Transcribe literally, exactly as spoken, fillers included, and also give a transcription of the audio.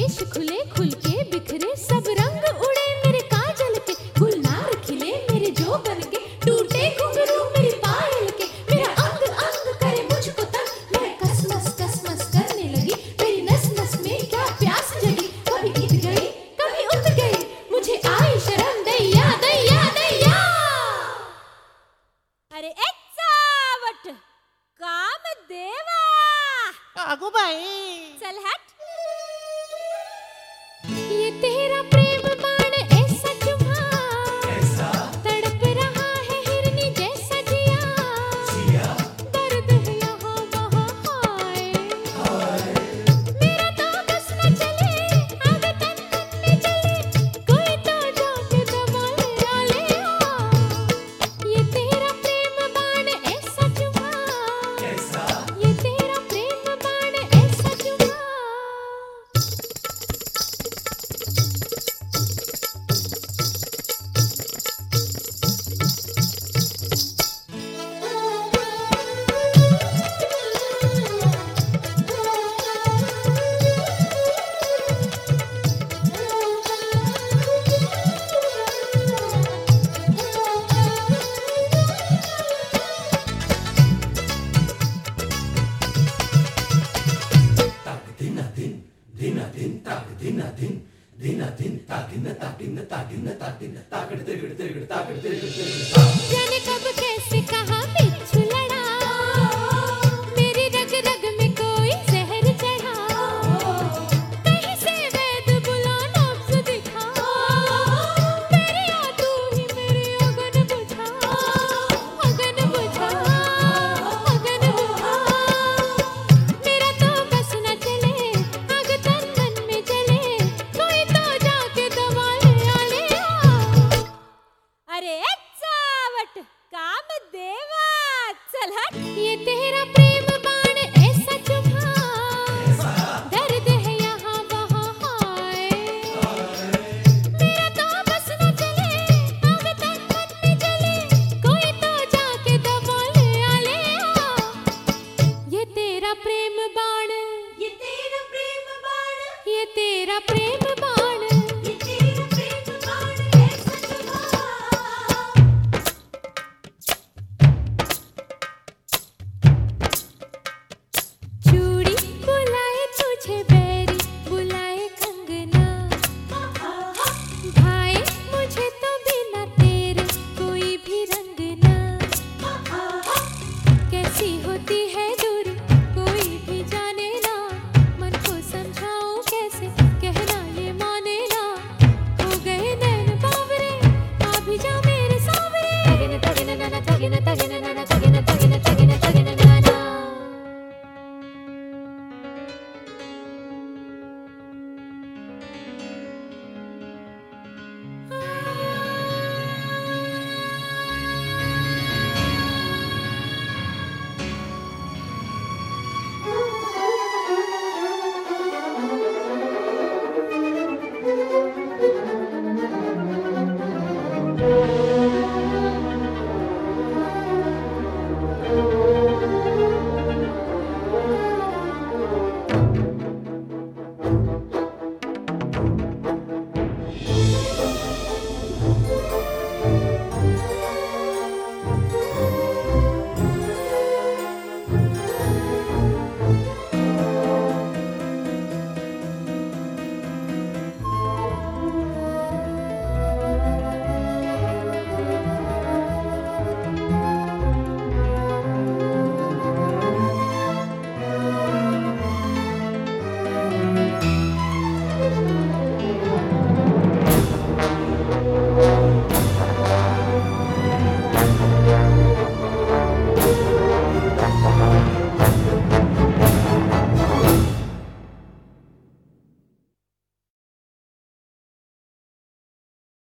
केश खुले खुल के बिखरे सब रंग उड़े मेरे काजल के, गुलनार खिले मेरे जोबन के, टूटे घुंघरू मेरी पायल के, मेरा अंग अंग करे मुझको तंग, मैं कसमस कसमस करने लगी, मेरी नस नस में क्या प्यास जगी, कभी इत गई कभी उत गई, मुझे आई शर्म दैया दैया दैया। अरे एक सावट काम देवा आगो भाई चल हट। ये तेरा प्रेम बाण ऐसा चुभा, ऐसा तड़प रहा है हिरनी जैसा जिया, जिया दर्द है यहाँ वहाँ हाय, मेरा तो बस न चले आग तन मन में जले, कोई तो जाके दबा ले ले आ। ये तेरा प्रेम बाण ऐसा चुभा, कैसा ये तेरा प्रेम बाण ऐसा चुभा। ताक दिन दिन दिन दिन ताक दिन दिन दिन दिन ताकिन ताकिन ताकिन ताकिन ताकड़ तिरगड़ तिरगड़ ताकड़ तिरगड़ तिरगड़। जाने कब कैसे कहा बिच्छू लड़ा, मेरी रग रग में कोई जहर चढ़ा, कहीं से वैद बुला नब्ज़ दिखा, मेरी आ तू ही मेरी अगन बुझा, अगन बुझा, अगन बुझा, मेरा तो बस न चले आग तन मन में जले, कोई तो जाके दबा ले ले आ। अरे एक सावट काम देवा चल हट। ये तेरा प्रेम बाण ऐसा चुभा, ऐसा दर्द है यहाँ वहाँ हाय, मेरा तो बस न चले आग तन मन में जले, कोई तो जाके दबा ले ले आ। ये तेरा प्रेम बाण, ये तेरा प्रेम बाण, ये तेरा प्रेम